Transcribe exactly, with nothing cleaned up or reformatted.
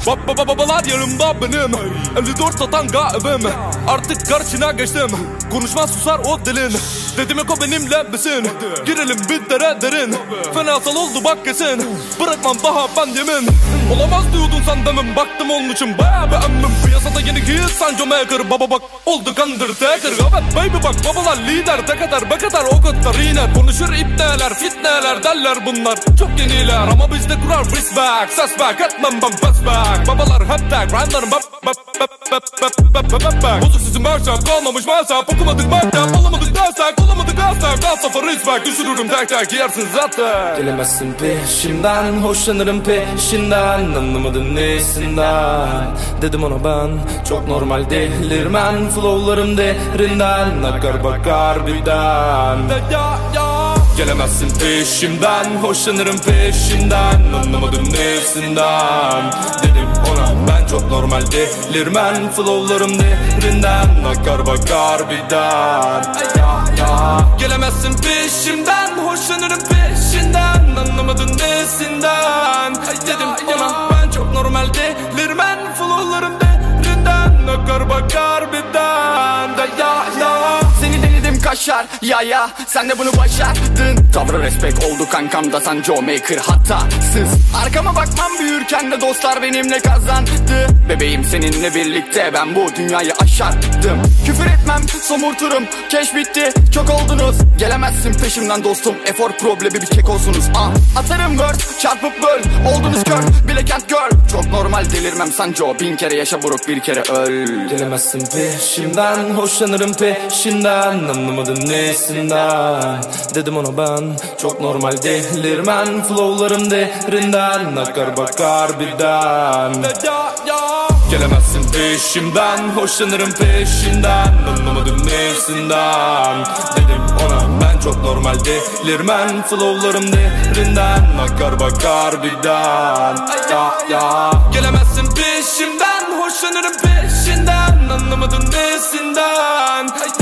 Baba baba babalar yanımda benim. elli dört atan gaibim. Artık karşına geçtim. Konuşma susar o dilin. Dedim eko benimle misin? Girelim bir dere derin. Fenasal oldu bak kesin. Bırakmam daha ben yemin. Olamaz diyordun sen demin. Baktım olmuşum baya bir emmim. Piyasada yeni giyiz Sancho Maker. Baba bak oldu Undertaker. Evet baby bak babalar lider. Tek eder bak eder o kadar iner. Konuşur ipneler fitneler derler bunlar. Çok yeniler ama bizde kurar respect. Ses back etmem ben pass back. Babalar hep tag rhyme'larım bap bap bap bap bap bap bap bap. Bozuk sizin başam kalmamış masap. Okumadık madem olamadık dersak. Olamadık asla kal sıfır respect. Düşürürüm tek tek yersin zaten. Gelemezsin peşimden, hoşlanırım peşinden. Anlamadın nesinden. Dedim ona ben çok normal delirmen. Flowlarım derinden akar bakar birden. Ya ya. Gelemezsin peşimden, hoşlanırım peşinden. Anlamadın nesinden. Dedim ona ben çok normal delirmen. Flowlarım derinden akar bakar birden. Ya ya. Gelemezsin peşimden, hoşlanırım peşinden. Anlamadın nesinden. Dedim ona ben çok normal delirmen. Flowlarım derinden akar bakar birden. Ya ya. Seni denedim kaşar ya ya, sen de bunu başardın. Tavrı respect oldu kankam da Sancho Maker hatasız. Arkama bakmam büyürken de dostlar benimle kazandı. Bebeğim seninle birlikte ben bu dünyayı aşardım. Küfür etmem somurturum, keş bitti çok oldunuz. Gelemezsin peşimden dostum, efor problemi bir kek olsunuz. ah. Atarım word çarpıp böl, oldunuz kör bile can't girl. Çok normal delirmem Sancho, bin kere yaşa buruk bir kere öl. Gelemezsin peşimden, hoşlanırım peşinden. Anlamadın nesinden. Dedim ona ben çok normal delirmen. Flowlarım derinden akar bakar birden. Ya ya. Gelemezsin peşimden, hoşlanırım peşinden. Anlamadın nesinden. Dedim ona ben çok normal delirmen. Flowlarım derinden akar bakar birden. Ya ya. Gelemezsin peşimden, hoşlanırım peşinden. Anlamadın nesinden.